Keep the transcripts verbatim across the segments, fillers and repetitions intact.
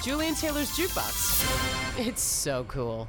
Julian Taylor's Jukebox. It's so cool.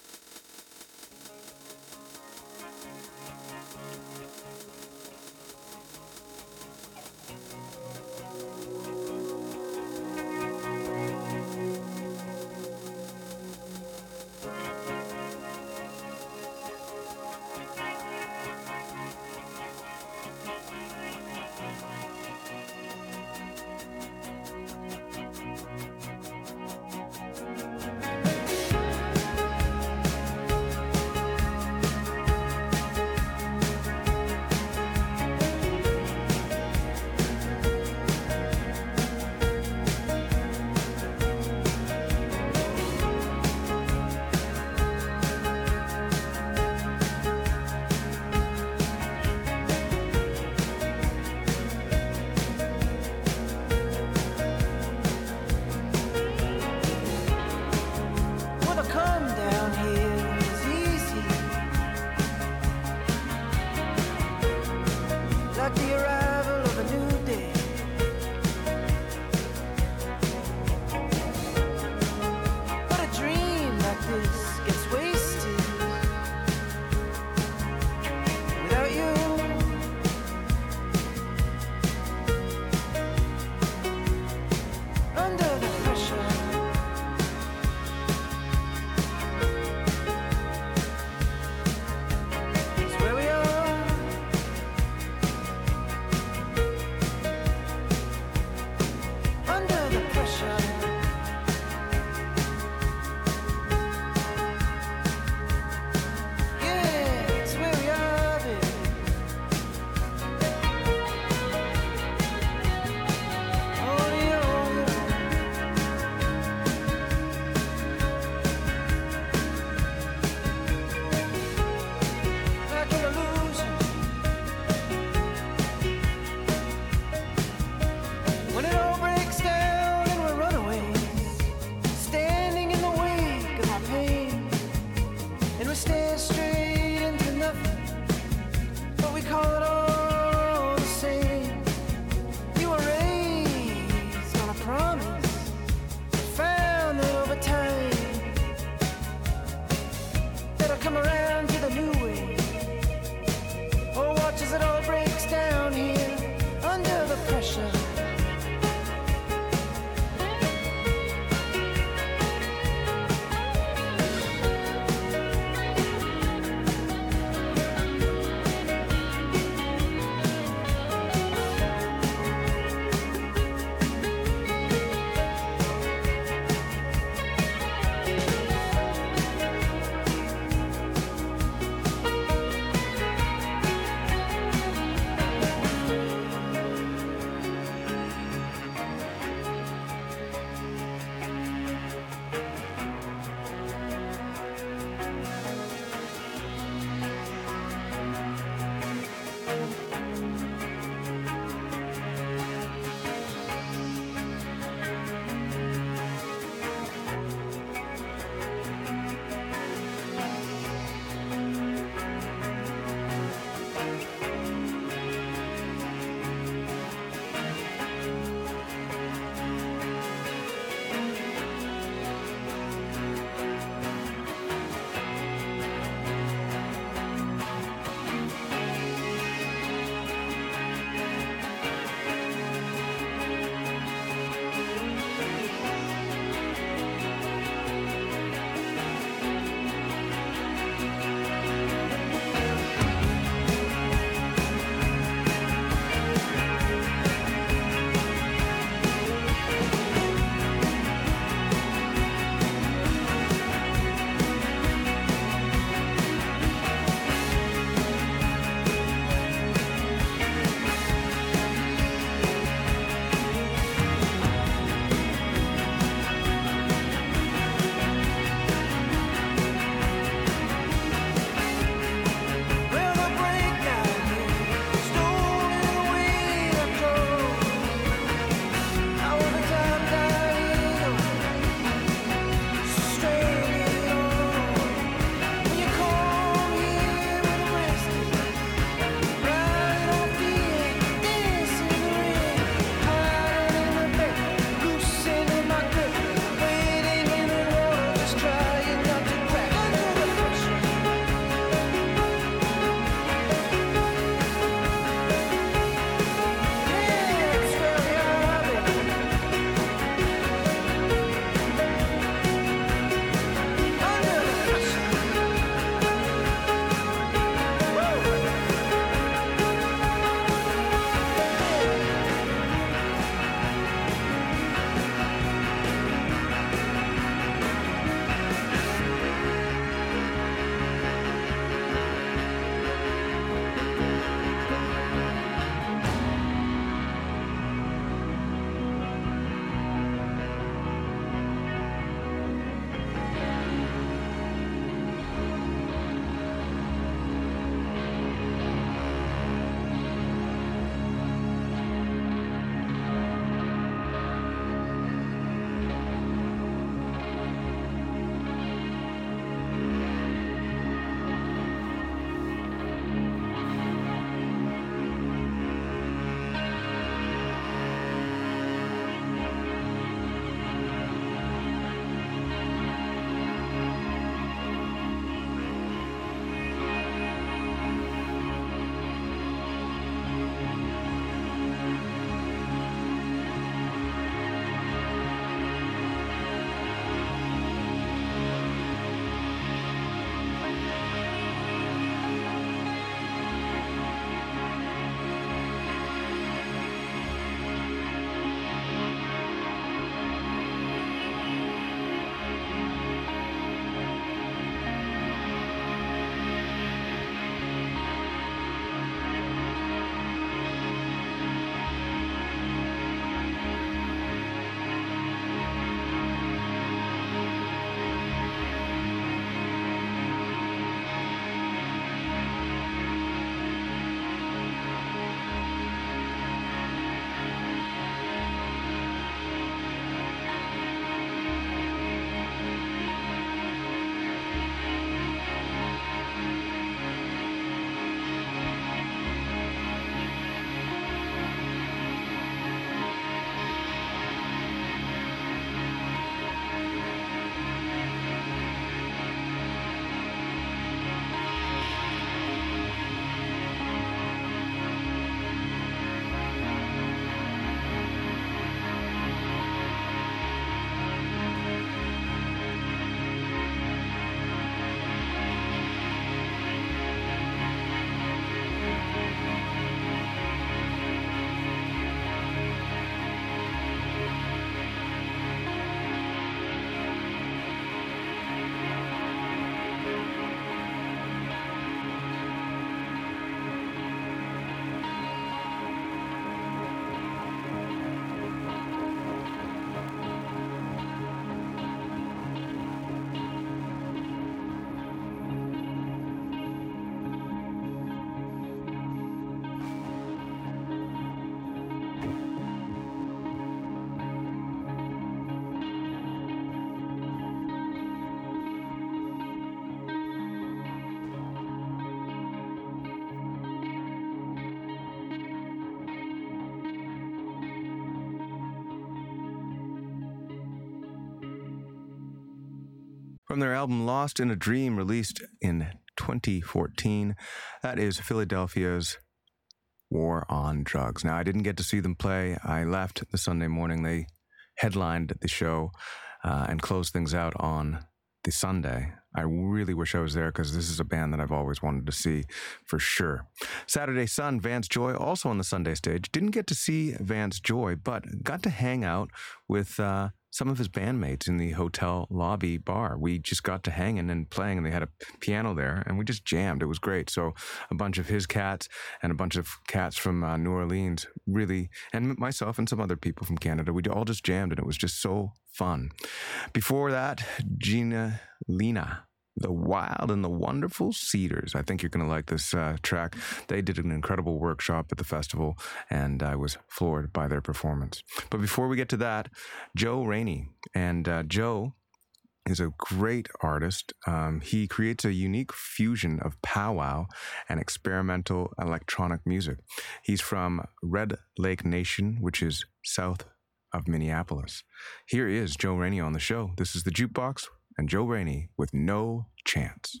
From their album Lost in a Dream, released in twenty fourteen, that is Philadelphia's War on Drugs. Now, I didn't get to see them play. I left the Sunday morning. They headlined the show uh, and closed things out on the Sunday. I really wish I was there because this is a band that I've always wanted to see for sure. Saturday Sun, Vance Joy, also on the Sunday stage. Didn't get to see Vance Joy, but got to hang out with uh, some of his bandmates in the hotel lobby bar. We just got to hanging and playing, and they had a piano there, and we just jammed. It was great. So a bunch of his cats and a bunch of cats from uh, New Orleans, really, and myself and some other people from Canada, we all just jammed, and it was just so fun. Before that, Gina Lina, The Wild and the Wonderful Cedars. I think you're going to like this uh, track. They did an incredible workshop at the festival, and I was floored by their performance. But before we get to that, Joe Rainey. And uh, Joe is a great artist. Um, he creates a unique fusion of powwow and experimental electronic music. He's from Red Lake Nation, which is south of Minneapolis. Here is Joe Rainey on the show. This is The Jukebox and Joe Rainey with No Chance.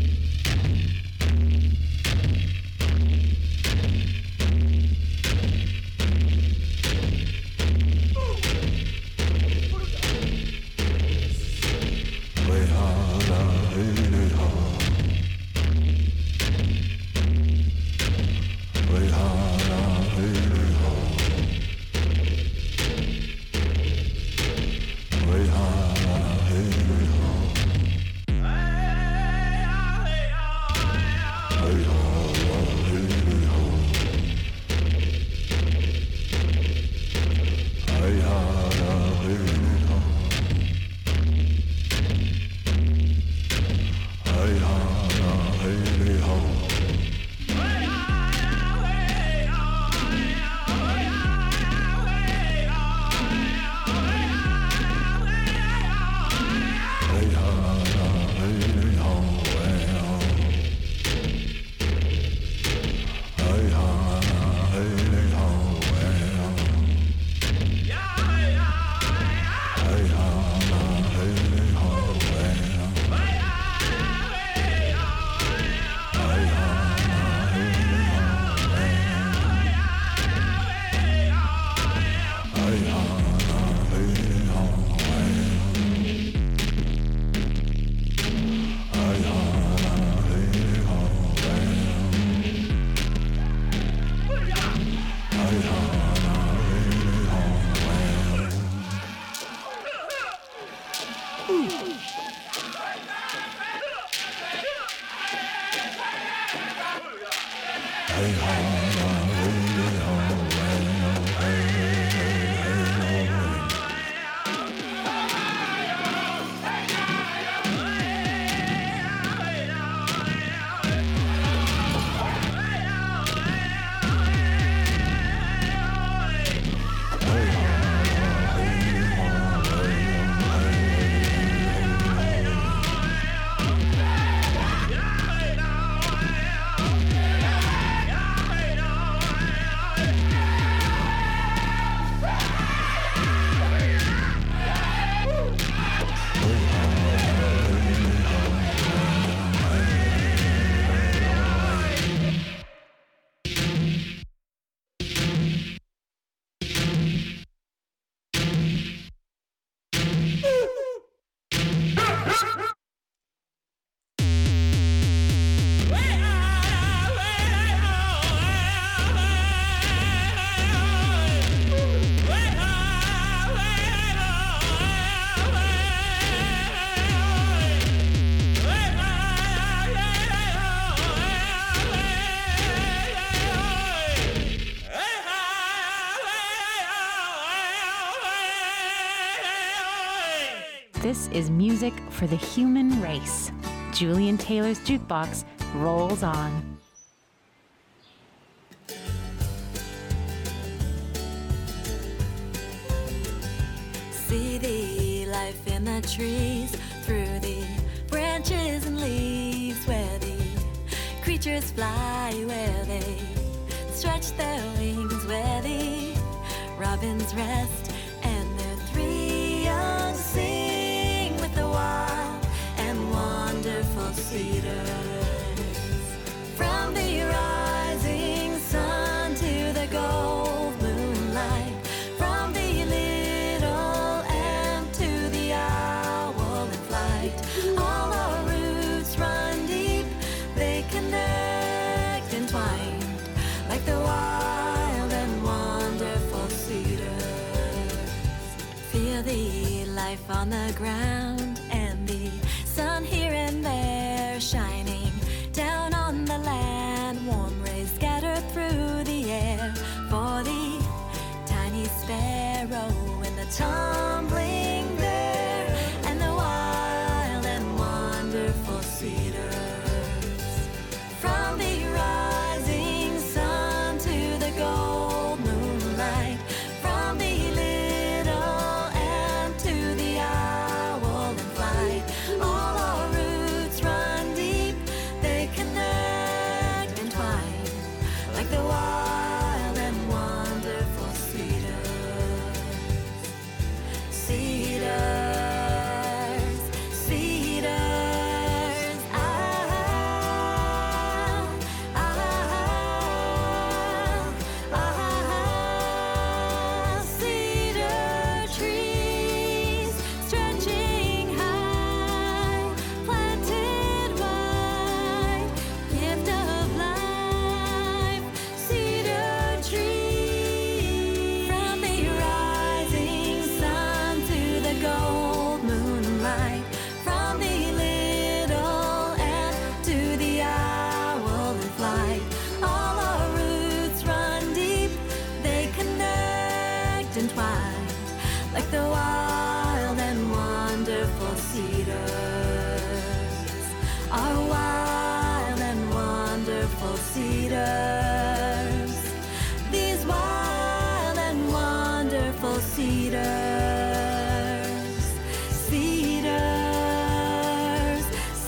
This is music for the human race. Julian Taylor's Jukebox rolls on. See the life in the trees, through the branches and leaves, where the creatures fly, where they stretch their wings, where the robins rest and their three young sing with the wild cedars. From the rising sun to the gold moonlight, from the little ant to the owl in flight, all our roots run deep, they connect entwined like the wild and wonderful cedars. Feel the life on the ground and the sun here and there shining down on the land. Warm rays scattered through the air for the tiny sparrow in the tumbling there, and the wild and wonderful cedars. From the rising sun to the gold moonlight, from the little ant to the owl in flight, all our roots run deep, they connect and twine like the wild and wonderful cedars. Cedars, cedars, ah, ah, ah, ah, cedar trees stretching high, planted wide, gift of life, cedar trees. From the rising sun to the gold moonlight, from the little ant to the owl in flight, all our roots run deep, they connect and twine like the wild and wonderful cedars. Our wild and wonderful cedars. These wild and wonderful cedars. Cedars,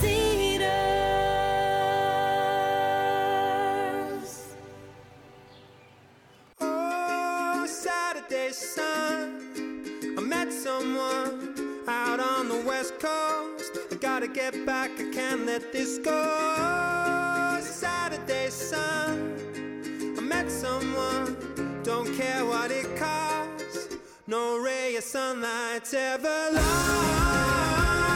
cedars. Oh, Saturday sun, I met someone out on the west coast. I gotta get back, I can't let this go. Saturday sun, I met someone, don't care what it costs, no ray of sunlight's ever lost.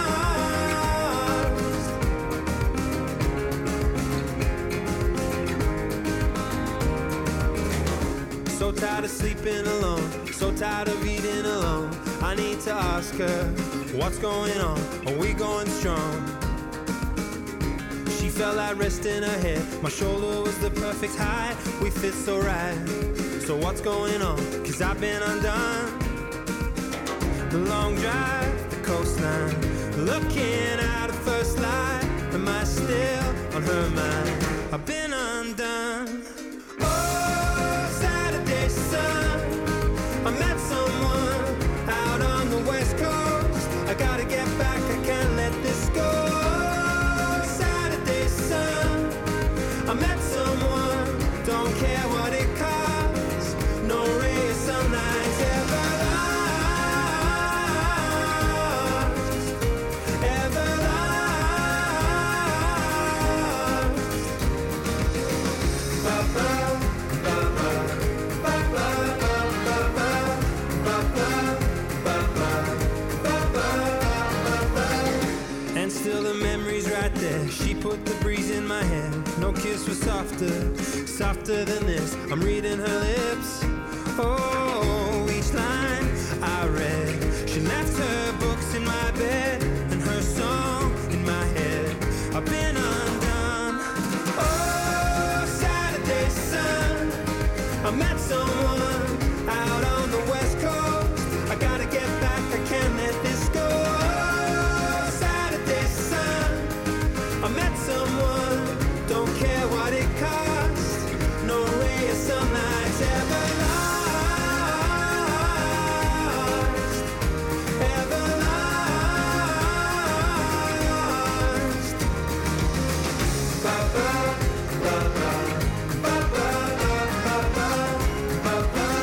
So tired of sleeping alone, so tired of eating alone. I need to ask her, what's going on? Are we going strong? She felt like rest in her head. My shoulder was the perfect height. We fit so right. So what's going on? Cause I've been undone. The long drive, the coastline, looking out at first light. Am I still on her mind? I've been undone. Sun, I met someone out on the west coast. I gotta get back, I can't let this go. Saturday sun, I met someone, don't care what it costs, no ray of sunlight's ever lost, ever lost. Ba-ba. Still the memory's right there. She put the breeze in my hair. No kiss was softer, softer than this. I'm reading her lips. Oh, each line I read. She left her books in my bed and her song in my head. I've been undone. Oh, Saturday sun, I met someone out on the west coast. I gotta get back, I can't let this go. I met someone, don't care what it costs, no ray of sunlight's ever lost, ever lost. Ba-ba, ba-ba, ba-ba, ba-ba, ba-ba.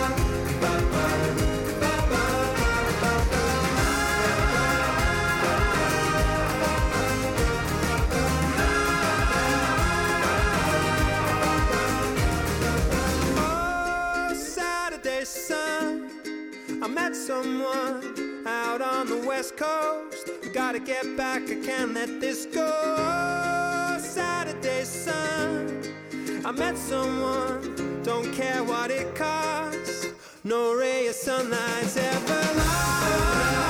Saturday sun, I met someone out on the west coast. I gotta get back, I can't let this go. Saturday sun, I met someone, don't care what it costs. No ray of sunlight's ever lost.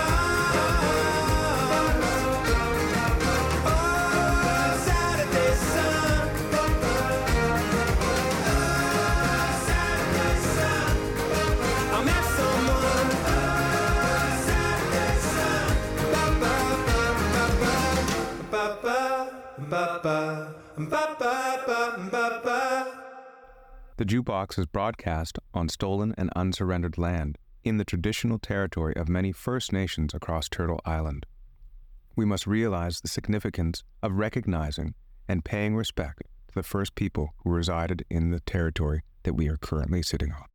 The Jukebox is broadcast on stolen and unsurrendered land in the traditional territory of many First Nations across Turtle Island. We must realize the significance of recognizing and paying respect to the first people who resided in the territory that we are currently sitting on.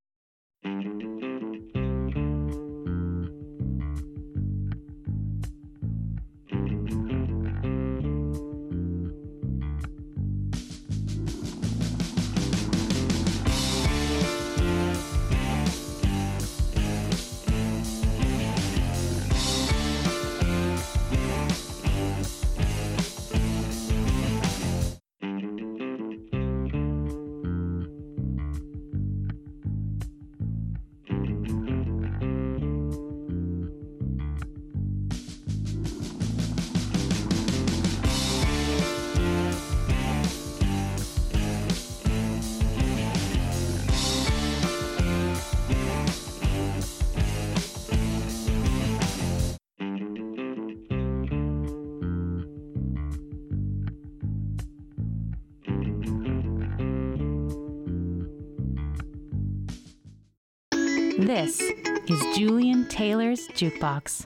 This is Julian Taylor's Jukebox.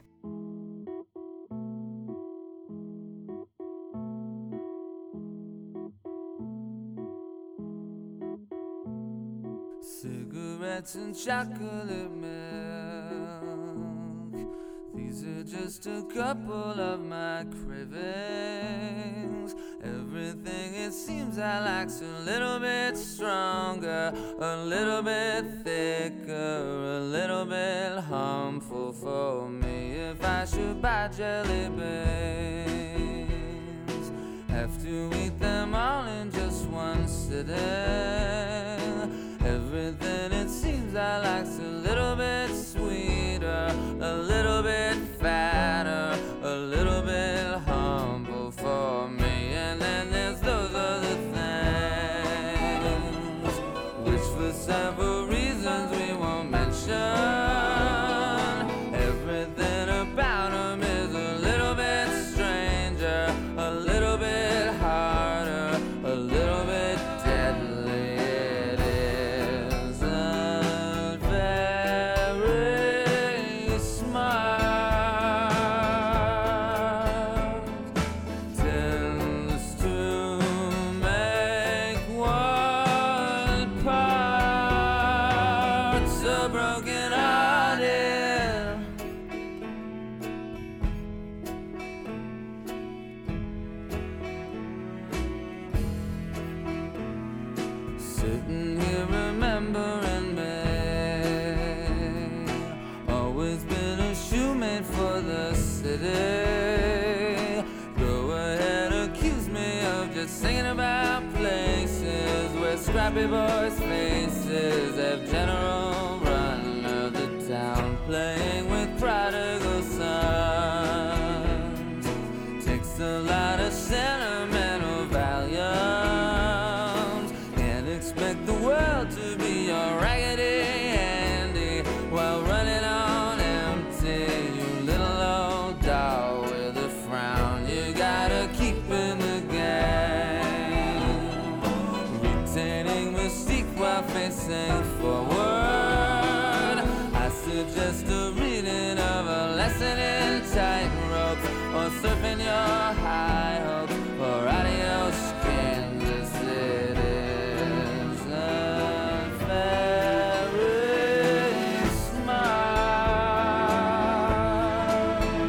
Cigarettes and chocolate milk, these are just a couple of my cravings. Everything it seems I like's a little bit stronger, a little bit thicker, a little bit harmful for me. If I should buy jelly beans, have to eat them all in just one sitting. Everything it seems I like's a little bit sweeter, a little bit fatter, a little bit humble for me. And then there's those other things, which for several reasons we won't mention. Everything about them is a little bit stranger, a little bit harder, a little bit deadly. It isn't very smart, tends to make one part so broken hearted. Sitting here remembering me, always been a shoemate for the city. Go ahead, accuse me of just singing about places where scrappy boys' faces have general run of the town, playing with prodigal sons. Takes a lot of sentimental volumes. Can't expect the world to be your raggedy Andy while running on empty. You little old doll with a frown, you gotta keep in the game, retaining mystique while facing forward. I suggest a reading of a lesson in tightrope, or surfing your high hopes, or adios Kansas City. Very smart,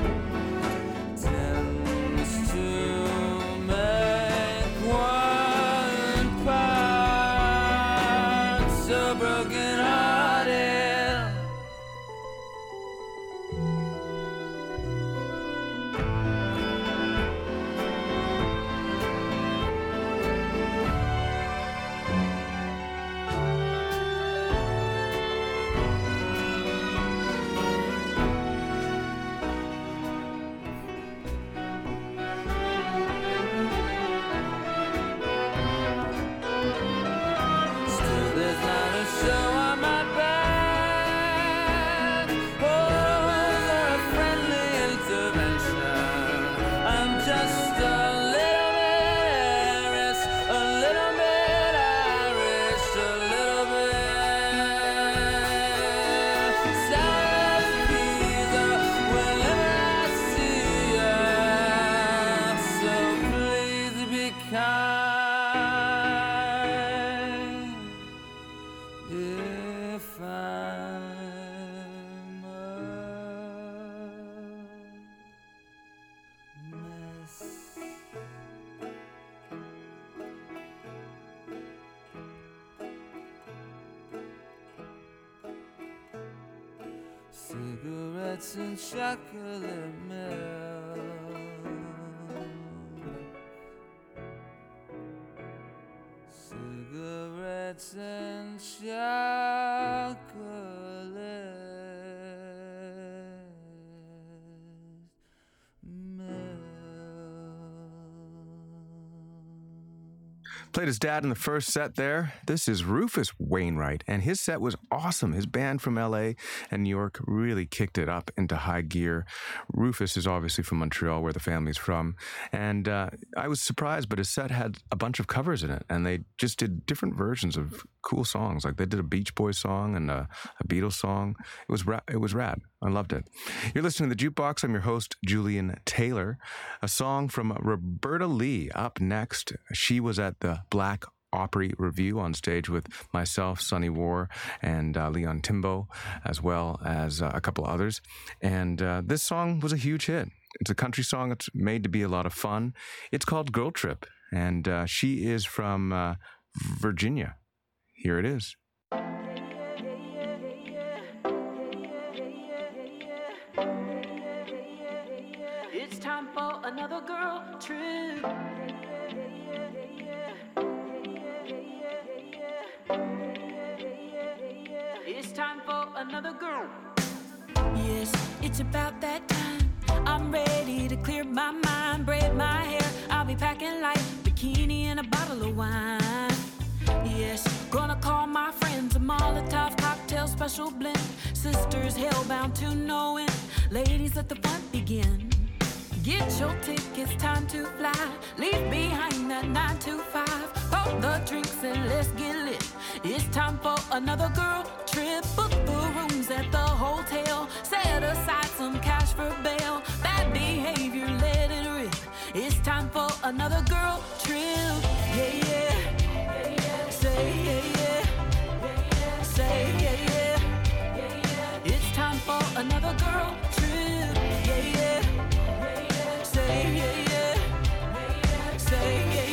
tends to make one part so broken hearted. cigarettes and chocolate milk. Cigarettes and chocolate milk. Played his dad in the first set there. This is Rufus Wainwright, and his set was awesome. His band from L A and New York really kicked it up into high gear. Rufus is obviously from Montreal, where the family's from, and uh, I was surprised, but his set had a bunch of covers in it, and they just did different versions of cool songs. Like they did a Beach Boys song and a, a Beatles song. It was ra- it was rad. I loved it. You're listening to The Jukebox. I'm your host, Julian Taylor. A song from Roberta Lee up next. She was at the Black Opry Review on stage with myself, Sonny War, and uh, Leon Timbo, as well as uh, a couple others. And uh, this song was a huge hit. It's a country song. It's made to be a lot of fun. It's called Girl Trip, and uh, she is from uh, Virginia. Here it is. It's time for another girl trip. It's time for another girl. Yes, it's about that time. I'm ready to clear my mind, braid my hair. I'll be packing light, bikini and a bottle of wine. Yes, gonna call my friends a Molotov cocktail special blend. Sisters hellbound to no end. Ladies, let the fun begin. Get your tickets, time to fly. Leave behind that nine to five. Pop the drinks and let's get lit. It's time for another girl trip. Book the rooms at the hotel. Set aside some cash for bail. Bad behavior, let it rip. It's time for another girl trip. Yeah, yeah. Say yeah, yeah. Say yeah, yeah. It's time for another girl trip. Yeah, yeah. Say yeah, yeah. Say yeah,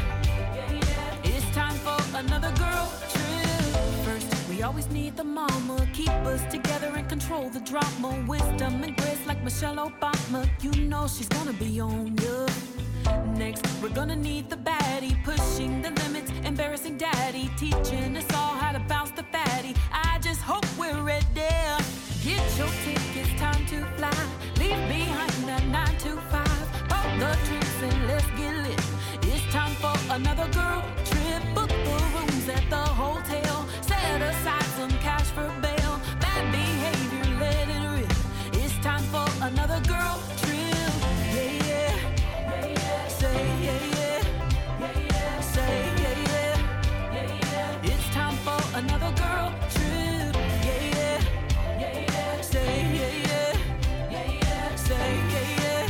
yeah. It's time for another girl trip. First, we always need the mama. Keep us together and control the drama. Wisdom and grace like Michelle Obama. You know she's gonna be on ya. Next, we're gonna need the baddie. Pushing the limits, embarrassing daddy. Teaching us all how to bounce the fatty. I just hope we're ready. Get your tickets, time to fly. Leave behind that nine to five. Pop the drinks and let's get lit. It's time for another girl trip. Book the rooms at the hotel. Set aside some cash for bail. Bad behavior, let it rip. It's time for another girl trip. Yeah, yeah. Say yeah, yeah. Say yeah, yeah. It's time for another girl trip. Yeah, yeah. Say yeah, yeah. Say yeah,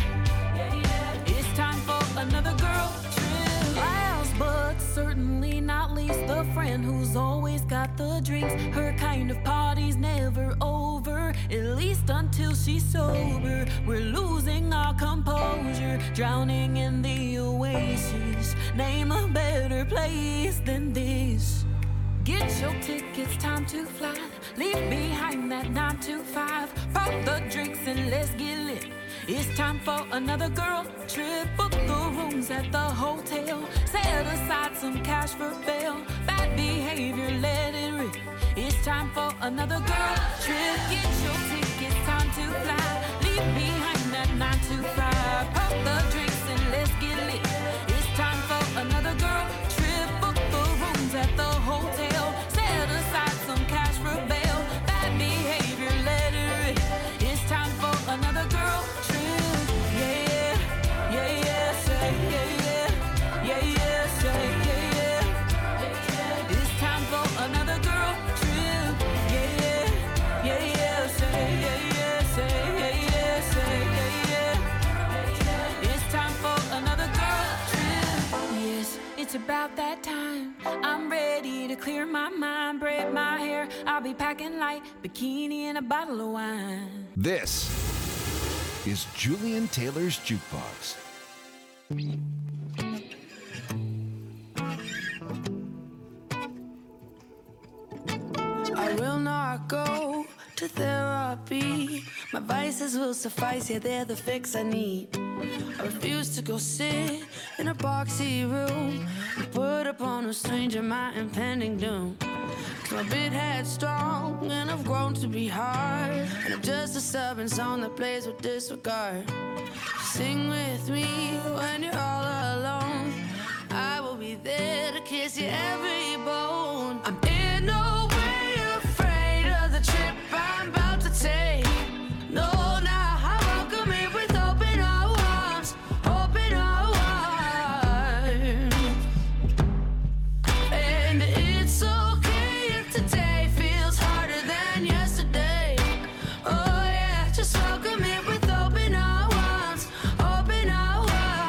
yeah. It's time for another girl trip. Last but certainly not least, the friend who's always got the drinks. Her kind of party's never over, at least until she's sober. We're losing our composure, drowning in the oasis. Name a better place than this. Get your tickets, time to fly. Leave behind that nine to five. Pop the drinks and let's get lit. It's time for another girl trip. Book the rooms at the hotel. Set aside some cash for bail. Bad behavior, let it rip. It's time for another girl trip. Get your tickets, time to fly. Leave behind that nine to five. Pop the drinks and let's get lit. It's time for another girl trip. Book the rooms at the hotel. Set aside some cash for bail. Bad behavior, let it rip. It's time for another girl trip. Yeah, yeah, yeah, yeah, say yeah, yeah, yeah, yeah, say yeah, yeah. It's time for another girl trip. Yeah, yeah, yeah, yeah, say yeah, yeah, say yeah, yeah, say yeah, yeah. It's time for another girl trip. Yes, it's about that time. I'm ready to clear my mind, braid my hair. I'll be packing light, bikini and a bottle of wine. This is Julian Taylor's Jukebox. I will not go to to therapy. My vices will suffice, yeah, they're the fix I need. I refuse to go sit in a boxy room and put upon a stranger my impending doom. Cause I'm a bit headstrong and I've grown to be hard, and I'm just a stubborn song that plays with disregard. Sing with me when you're all alone. I will be there to kiss you every bone. I'm in no way afraid of the trip I'm about to take. No, now I welcome it with open arms, open arms. And it's okay if today feels harder than yesterday. Oh yeah, just welcome it with open arms, open arms.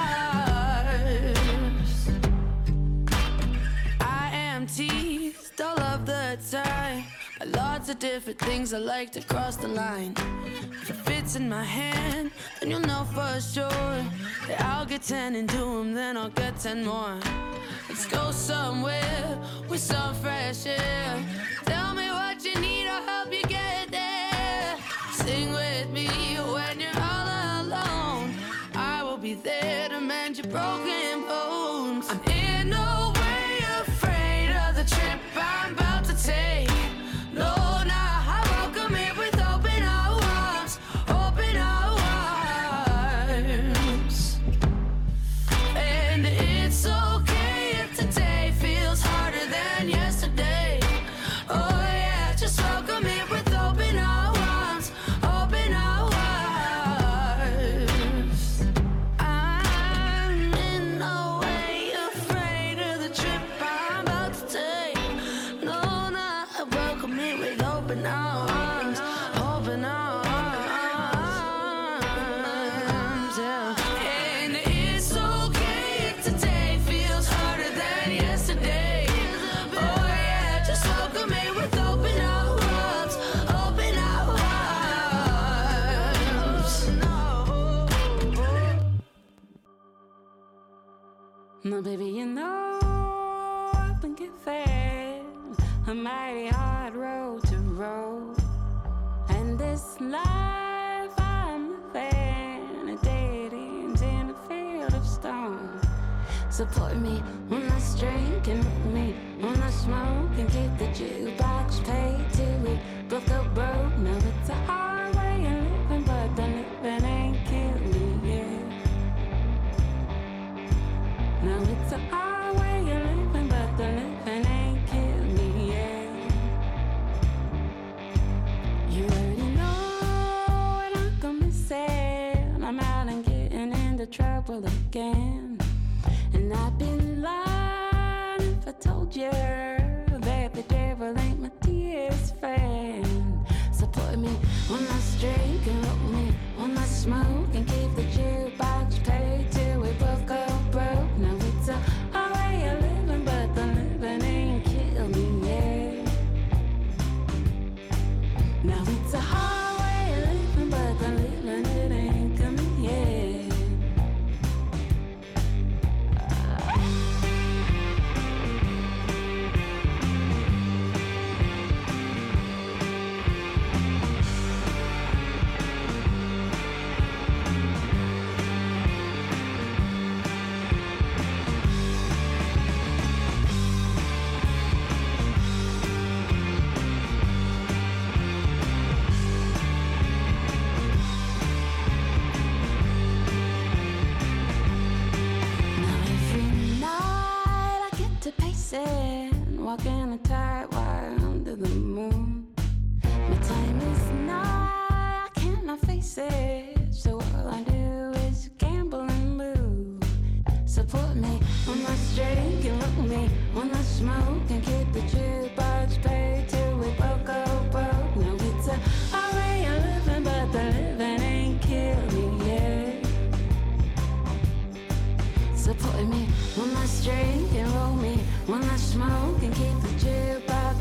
I am teased all of the time by lots of different things I like to cross the line. If it fits in my hand, then you'll know for sure that I'll get ten and do them, then I'll get ten more. Let's go somewhere with some fresh air. Tell me what you need, I'll help you get there. Sing with me when you're all alone. I will be there to mend your broken bones. I'm in no way afraid of the trip I'm about to take. No, now I welcome it with open arms, open arms. And it's okay if today feels harder than yesterday. Oh yeah, just welcome it with open arms, open arms. I'm in no way afraid of the trip I'm about to take. No, no, I welcome it with open arms, open arms. Yeah. And it's okay if today feels harder than yesterday. Oh yeah, just welcome it with open arms, open arms. No, baby, you know I've been given a mighty hard road to row, and this life I'm living, a dead end in a field of stone. Support me when I drink and with me when I smoke, and keep the jukebox paid till we both go broke. Now it's a hard way of living, but the living ain't killed me yet. Now it's a hard way of living, but the living ain't killed me yet. You already know what I'm gonna say. I'm out and getting into trouble again, and I'd be lying if I told you that the devil ain't my dearest friend. Support me when I drink and roll me when I smoke, and keep the jukebox paid till we both go broke. Now it's a hard way of living, but the living ain't killed me yet. Now it's a hard way of living, but the living it ain't coming yet. Now every night I get to pacing, walking a tight wire under the moon. My time is nigh, I cannot face it, so all I do is gamble and lose. Support me when I drink and look me when I smoke, and keep the jukebox paid till we both go broke. Now it's a hard way of living, but the living ain't killed me yet. Support me when I drink and roll me when I smoke, and keep the jukebox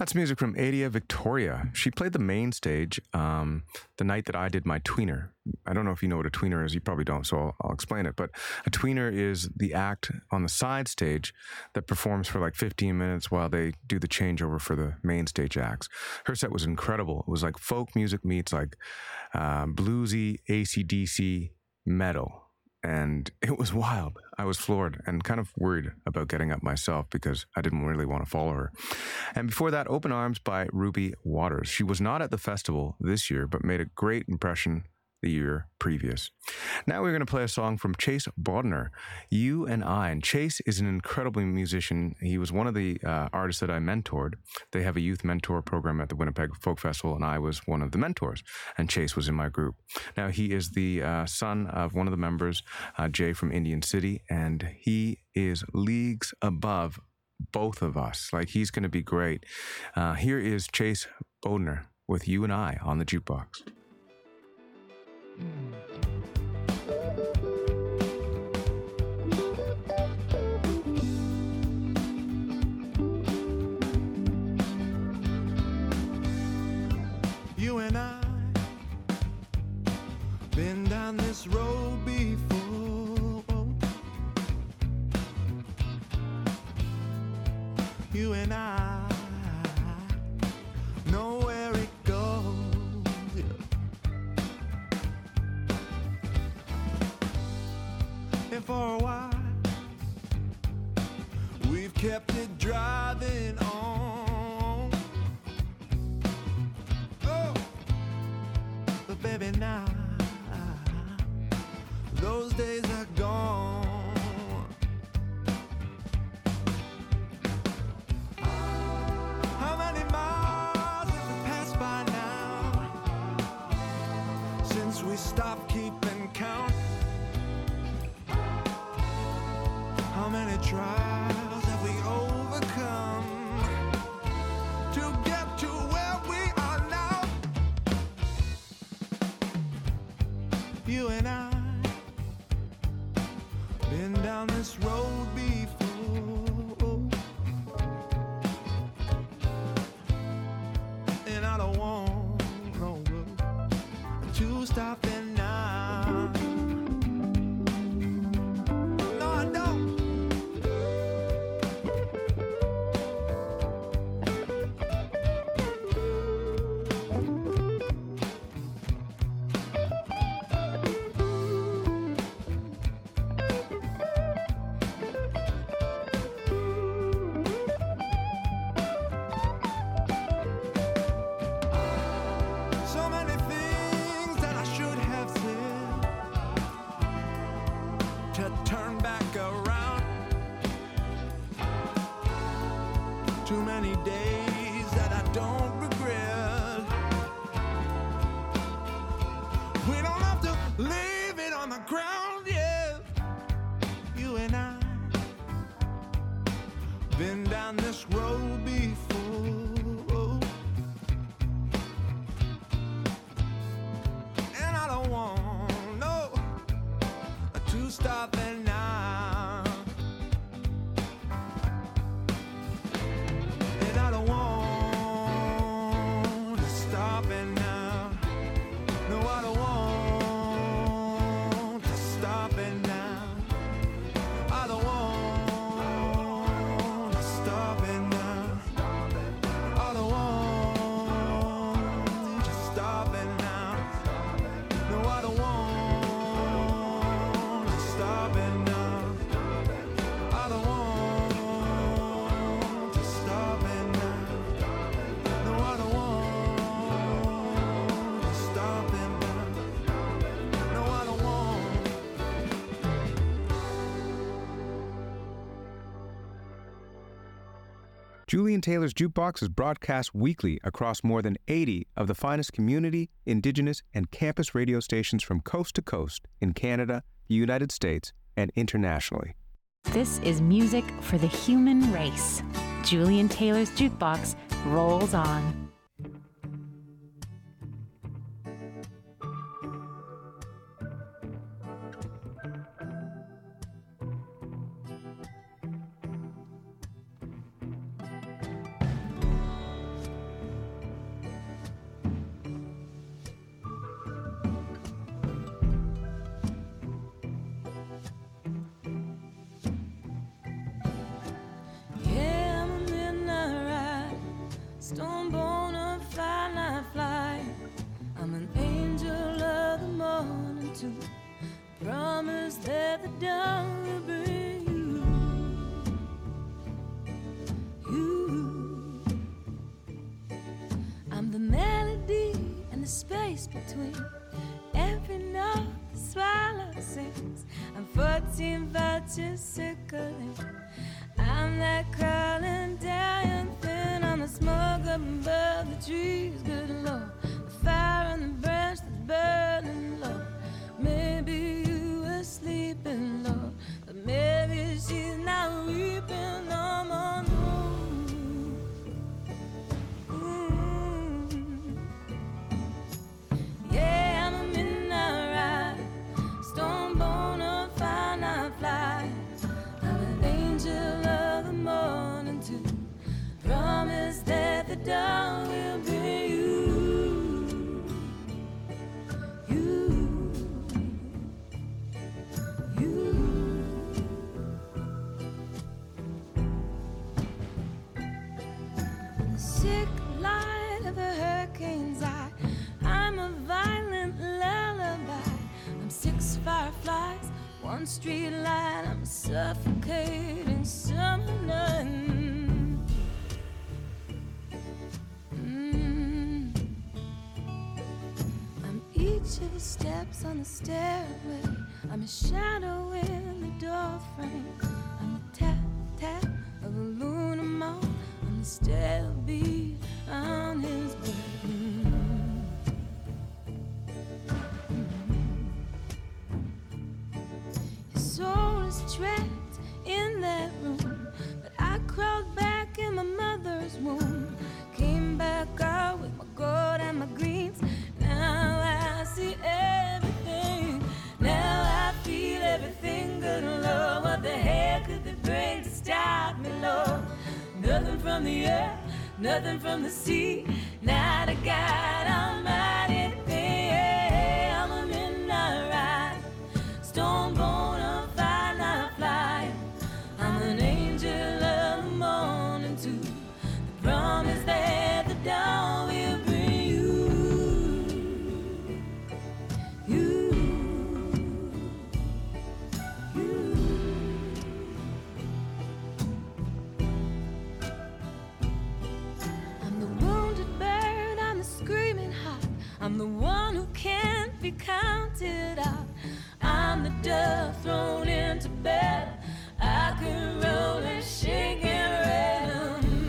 That's music from Adia Victoria. She played the main stage um, the night that I did my tweener. I don't know if you know what a tweener is. You probably don't, so I'll, I'll explain it. But a tweener is the act on the side stage that performs for like fifteen minutes while they do the changeover for the main stage acts. Her set was incredible. It was like folk music meets like uh, bluesy A C D C metal. And it was wild. I was floored and kind of worried about getting up myself because I didn't really want to follow her. And before that, Open Arms by Ruby Waters. She was not at the festival this year, but made a great impression the year previous. Now we're going to play a song from Chase Bodnar, You and I. And Chase is an incredible musician. He was one of the uh, artists that I mentored. They have a youth mentor program at the Winnipeg Folk Festival, and I was one of the mentors, and Chase was in my group. Now, he is the uh, son of one of the members, uh, Jay from Indian City, and he is leagues above both of us. Like, he's going to be great. Uh, here is Chase Bodnar with You and I on the jukebox. You and I been down this road before. You and I know where it goes. And for a while we've kept it driving on. Oh, but baby, now those days are gone. How many miles have we passed by now since we stopped keeping count? How many trials have we overcome to get to where we are now? You and I been down this road before, and I don't want no road to stop it now. No, I don't. So many things that I should have said to turn back around. Too many days that I don't regret. We don't have to leave it on the ground, yeah. You and I been down this road before. And I don't want no to stop it now. And I don't want to stop it now. No, I don't want to stop it now. I don't want to stop it now. I don't want to stop it now. No, I don't want to stop it now. I don't want to stop it now. No, I don't want to stop it now. No, I don't want. Julian Taylor's Jukebox is broadcast weekly across more than eighty of the finest community, Indigenous, and campus radio stations from coast to coast in Canada, the United States, and internationally. This is music for the human race. Julian Taylor's Jukebox rolls on. space between every note the swallow sings. I'm fourteen vultures circling. I'm that crawling down thin on the smoke up above the trees. Good Lord, the fire on the branch that's burning low. Maybe you were sleeping, Lord, but maybe she's not weeping no more. Yeah, I'm a midnight rider, stone bone or fire night fly. I'm an angel of the morning too. Promise that the dawn will bring you, you, you. The sick light of a hurricane's eye. I'm a violent lullaby. I'm six fireflies, one street light. I'm a suffocating summer night. Mm. I'm each of the steps on the stairway. I'm a shadow in the doorframe. I'm the tap tap of a lunar moth. I'm the stale beat on his brain. Soul is trapped in that room, but I crawled back in my mother's womb. Came back out with my gold and my greens. Now I see everything. Now I feel everything. Good Lord, what the hell could they bring to stop me, Lord? Nothing from the earth, nothing from the sea. Not a God Almighty thing. Yeah, I'm a midnight rider, stone bone of fire night flyer. I'm an angel of the morning too. The promise that the dawn will bring you, you, you. I'm the wounded bird, I'm the screaming heart. I'm the one who can't be counted out. I'm the dove thrown into bed. I can roll and shake and rattle.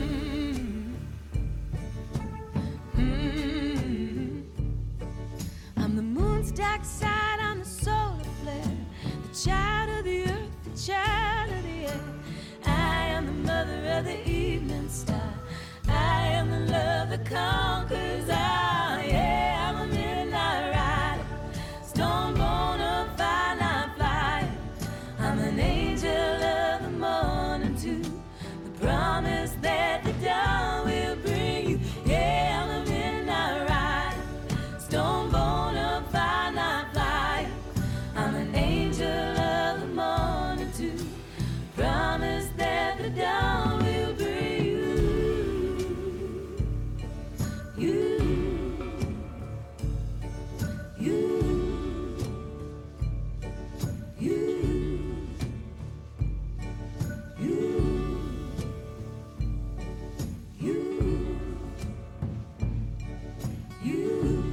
Mm-hmm. I'm the moon's dark side, I'm the solar flare. The child of the earth, the child of the air. I am the mother of the evening star. I am the love that conquers all. Yeah, I'm a midnight rider, stone bone of fire night flyer. I'm an angel of the morning too. The promise that the dawn will bring you. Yeah, I'm a midnight rider, stone bone of fire night flyer. I'm an angel of the morning too. Promise that the dawn will bring you, you, you, you, you, you, you.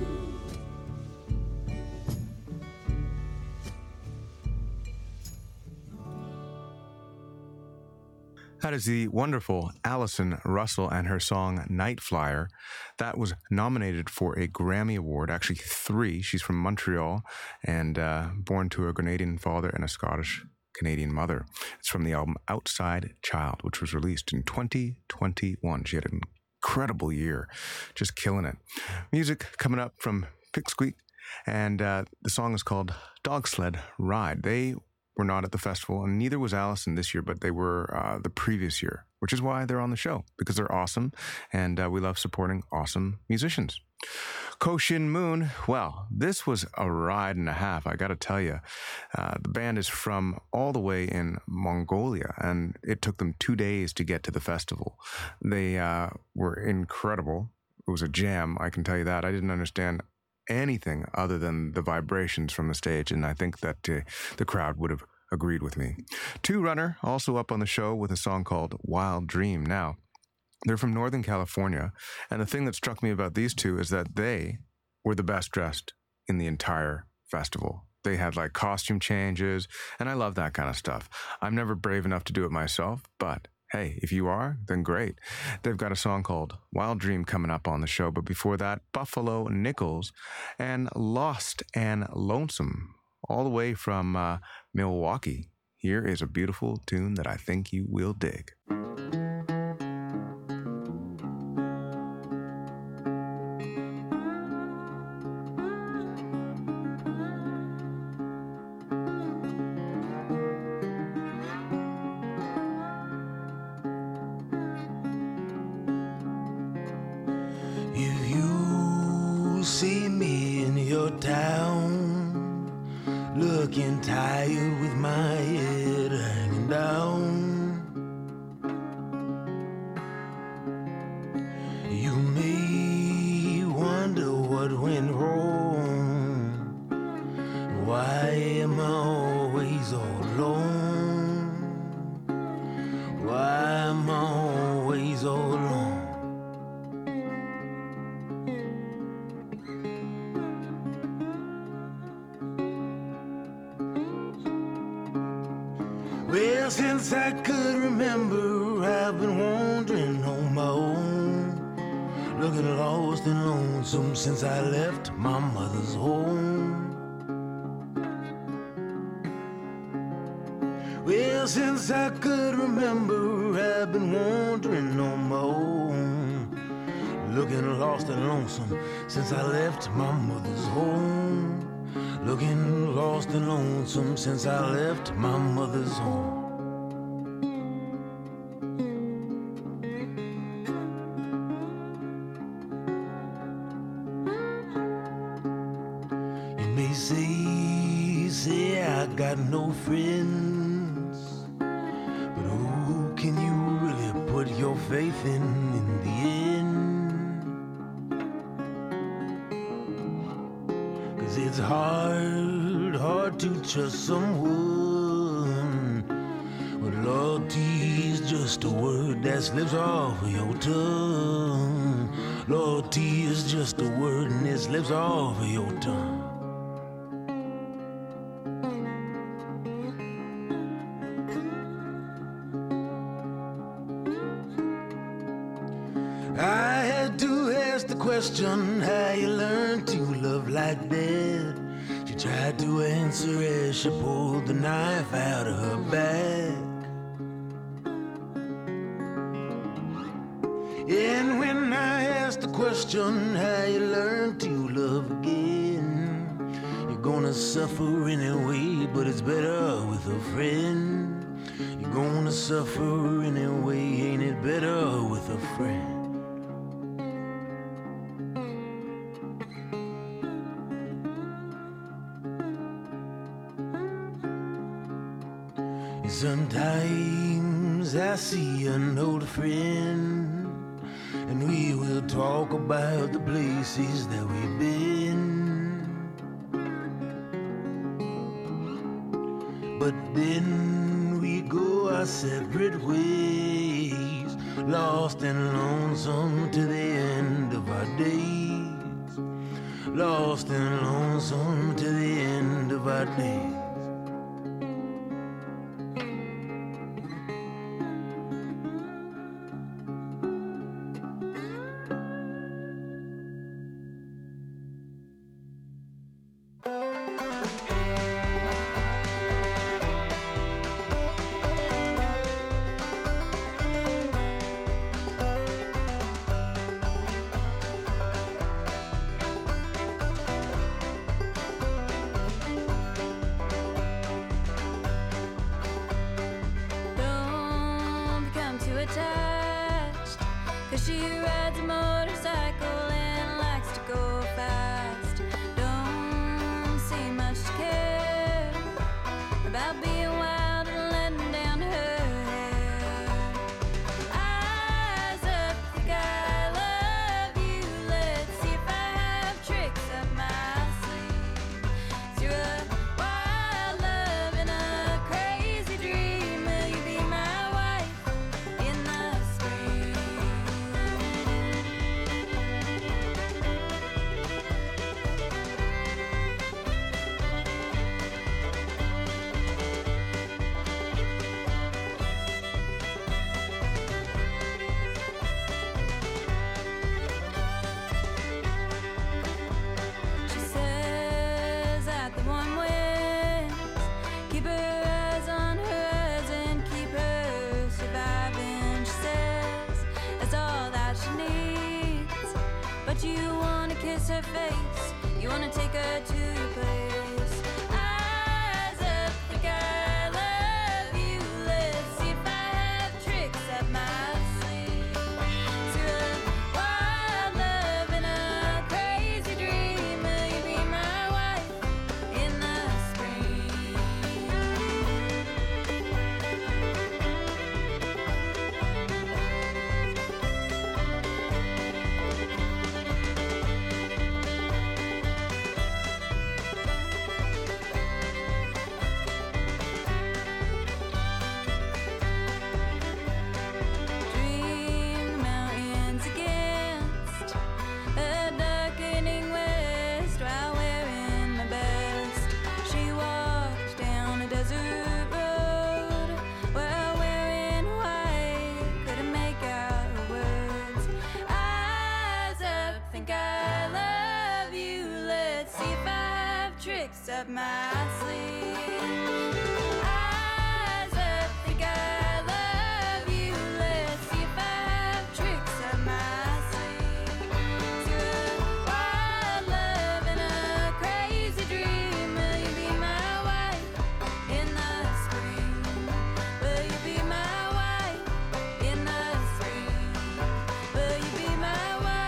That is the wonderful Allison Russell and her song Night Flyer. That was nominated for a Grammy Award, actually three. She's from Montreal and uh, born to a Canadian father and a Scottish Canadian mother. It's from the album Outside Child, which was released in twenty twenty-one. She had an incredible year, just killing it. Music coming up from Pipsqueak, and uh, the song is called Dog Sled Ride. They were not at the festival, and neither was Allison this year, but they were uh, the previous year, which is why they're on the show, because they're awesome, and uh, we love supporting awesome musicians. Koshin Moon, well, this was a ride and a half, I gotta tell you. Uh, the band is from all the way in Mongolia, and it took them two days to get to the festival. They uh, were incredible. It was a jam, I can tell you that. I didn't understand anything other than the vibrations from the stage, and I think that uh, the crowd would have agreed with me. Two Runner, also up on the show with a song called Wild Dream. Now, they're from Northern California, and the thing that struck me about these two is that they were the best dressed in the entire festival. They had like costume changes, and I love that kind of stuff. I'm never brave enough to do it myself, but hey, if you are, then great. They've got a song called Wild Dream coming up on the show, but before that, Buffalo Nichols and Lost and Lonesome, all the way from uh, Milwaukee. Here is a beautiful tune that I think you will dig. Looking tired with my head hanging down. You may wonder what went wrong. Why am I always all alone? Why am I always all alone? Well, since I could remember, I've been wandering on my own, looking lost and lonesome since I left my mother's home. Well, since I could remember, I've been wandering on my own, looking lost and lonesome since I left my mother's home. Looking lost and lonesome since I left my mother's home. You may say, say I got no friends, but who can you really put your faith in in the end? It's hard, hard to trust someone, but loyalty is just a word that slips off of your tongue. Loyalty is just a word and it slips off of your tongue. I had to ask the question, how you learn to love like that? She tried to answer as she pulled the knife out of her back. And when I asked the question, how you learn to love again, you're gonna suffer anyway, but it's better with a friend. You're gonna suffer anyway, ain't it better with a friend? Sometimes I see an old friend, and we will talk about the places that we've been. But then we go our separate ways, lost and lonesome to the end of our days. Lost and lonesome to the end of our days. Don't you wanna kiss her face? You wanna take her to your place? Eyes up, think I love you. Let's see if I have tricks up my sleeve. To a wild love and a crazy dream. Will you be my wife in the spring? Dream the mountains against a darkening west while wearing my best. She walked down a desert road while wearing white, couldn't make out her words. Eyes up, think I love you. Let's see if I have tricks up my sleeve. Eyes up, think I love you. Let's see if I have tricks up my sleeve. To a wild love and a crazy dream. Will you be my wife in the spring? Will you be my wife in the spring? Will you be my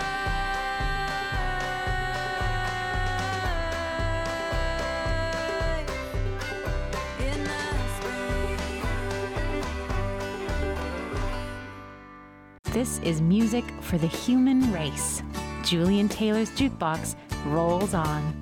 wife in the spring? This is music for the human race. Julian Taylor's Jukebox rolls on.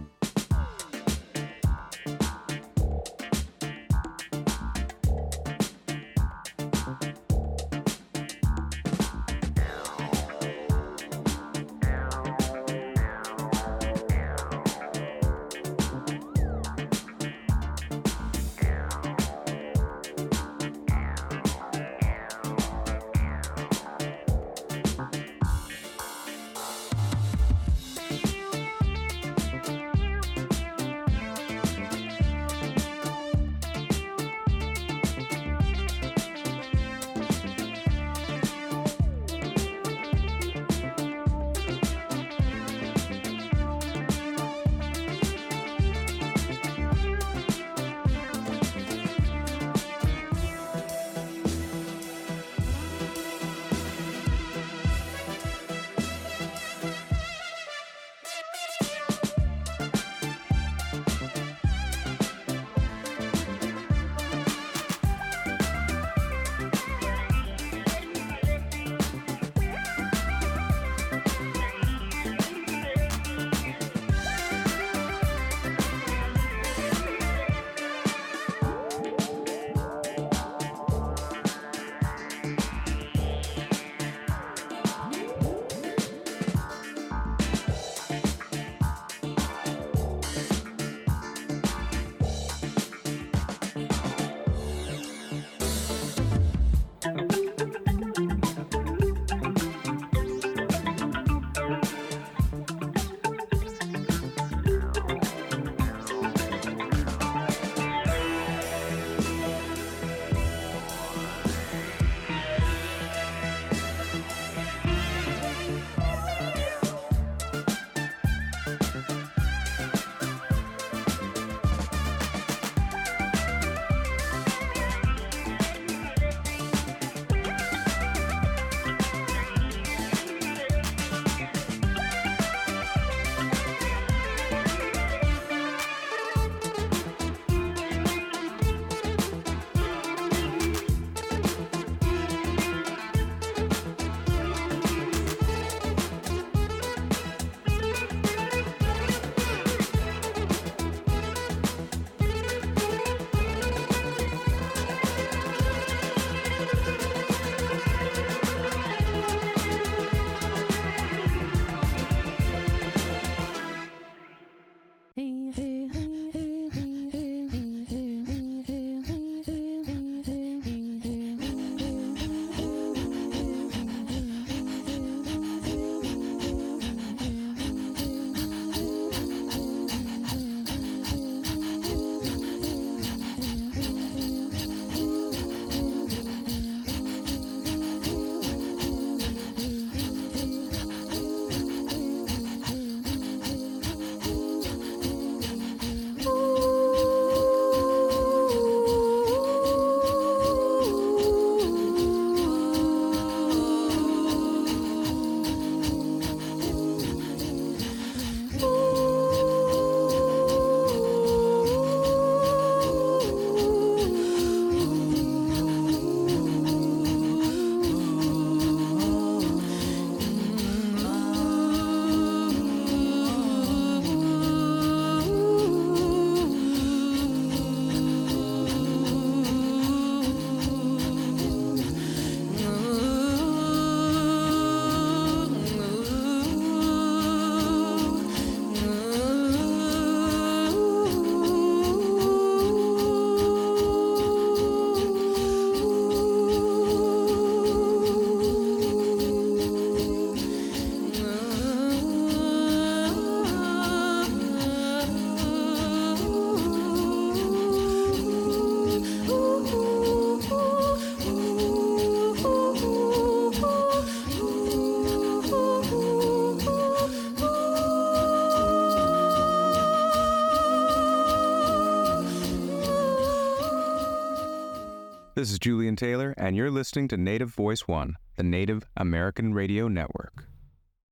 This is Julian Taylor, and you're listening to Native Voice One, the Native American Radio Network.